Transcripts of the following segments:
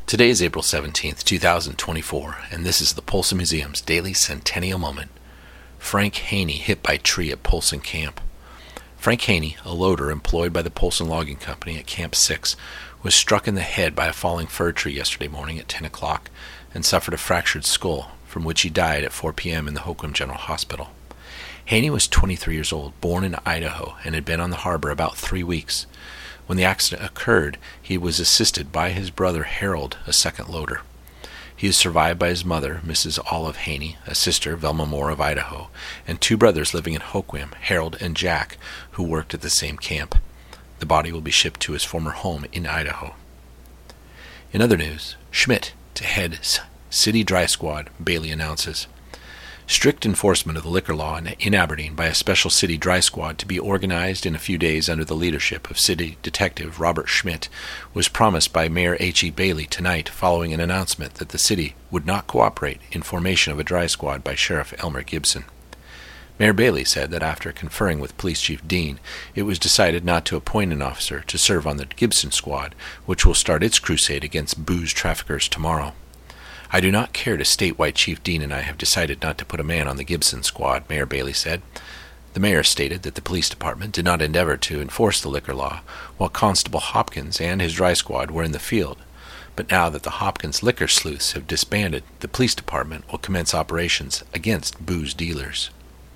Today is April 17th, 2024, and this is the Polson Museum's Daily Centennial Moment. Frank Haney hit by tree at Polson Camp. Frank Haney, a loader employed by the Polson Logging Company at Camp 6, was struck in the head by a falling fir tree yesterday morning at 10 o'clock and suffered a fractured skull, from which he died at 4 p.m. in the Hoquiam General Hospital. Haney was 23 years old, born in Idaho, and had been on the harbor about 3 weeks. When the accident occurred, he was assisted by his brother Harold, a second loader. He is survived by his mother, Mrs. Olive Haney, a sister, Velma Moore of Idaho, and two brothers living in Hoquiam, Harold and Jack, who worked at the same camp. The body will be shipped to his former home in Idaho. In other news, Schmidt to head City Dry Squad, Bailey announces. Strict enforcement of the liquor law in Aberdeen by a special city dry squad to be organized in a few days under the leadership of City Detective Robert Schmidt was promised by Mayor H.E. Bailey tonight following an announcement that the city would not cooperate in formation of a dry squad by Sheriff Elmer Gibson. Mayor Bailey said that after conferring with Police Chief Dean, it was decided not to appoint an officer to serve on the Gibson squad, which will start its crusade against booze traffickers tomorrow. I do not care to state why Chief Dean and I have decided not to put a man on the Gibson squad, Mayor Bailey said. The mayor stated that the police department did not endeavor to enforce the liquor law, while Constable Hopkins and his dry squad were in the field. But now that the Hopkins liquor sleuths have disbanded, the police department will commence operations against booze dealers.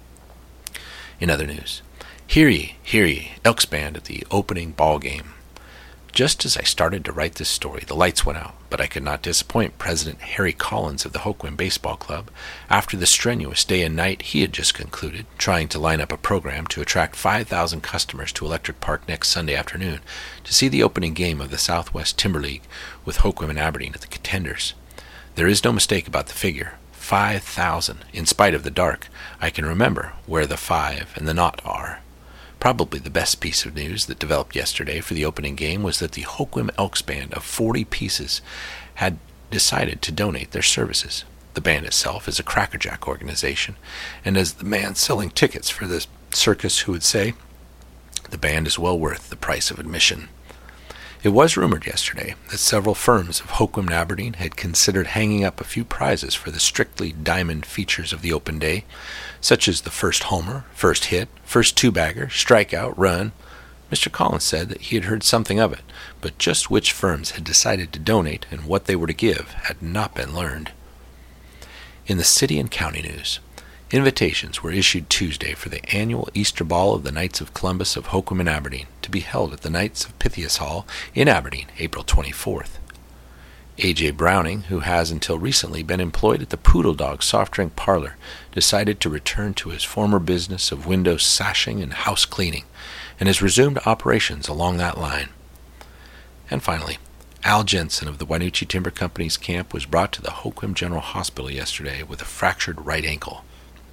In other news, hear ye, Elks Band at the opening ball game. Just as I started to write this story, the lights went out, but I could not disappoint President Harry Collins of the Hoquiam Baseball Club after the strenuous day and night he had just concluded, trying to line up a program to attract 5,000 customers to Electric Park next Sunday afternoon to see the opening game of the Southwest Timber League with Hoquiam and Aberdeen at the Contenders. There is no mistake about the figure, 5,000. In spite of the dark, I can remember where the 5 and the naught are. Probably the best piece of news that developed yesterday for the opening game was that the Hoquiam Elks Band of 40 pieces had decided to donate their services. The band itself is a crackerjack organization, and as the man selling tickets for the circus who would say, the band is well worth the price of admission. It was rumored yesterday that several firms of Hoquiam and Aberdeen had considered hanging up a few prizes for the strictly diamond features of the open day, such as the first homer, first hit, first two-bagger, strikeout, run. Mr. Collins said that he had heard something of it, but just which firms had decided to donate and what they were to give had not been learned. In the city and county news, invitations were issued Tuesday for the annual Easter Ball of the Knights of Columbus of Hoquiam and Aberdeen to be held at the Knights of Pythias Hall in Aberdeen, April 24th. A.J. Browning, who has until recently been employed at the Poodle Dog soft drink parlor, decided to return to his former business of window sashing and house cleaning, and has resumed operations along that line. And finally, Al Jensen of the Wynoochee Timber Company's camp was brought to the Hoquiam General Hospital yesterday with a fractured right ankle.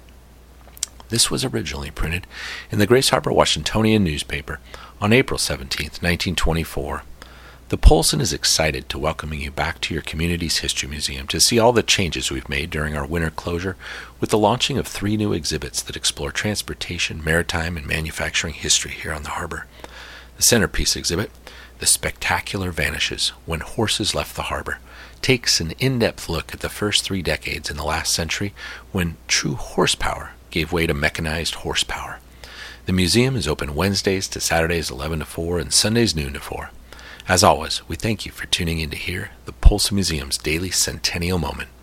This was originally printed in the Grace Harbor Washingtonian newspaper on April 17, 1924. The Polson is excited to welcoming you back to your community's history museum to see all the changes we've made during our winter closure with the launching of 3 new exhibits that explore transportation, maritime, and manufacturing history here on the harbor. The centerpiece exhibit, The Spectacular Vanishes When Horses Left the Harbor, takes an in-depth look at the first 3 decades in the last century when true horsepower gave way to mechanized horsepower. The museum is open Wednesdays to Saturdays 11 to 4 and Sundays noon to 4. As always, we thank you for tuning in to hear the Polson Museum's Daily Centennial Moment.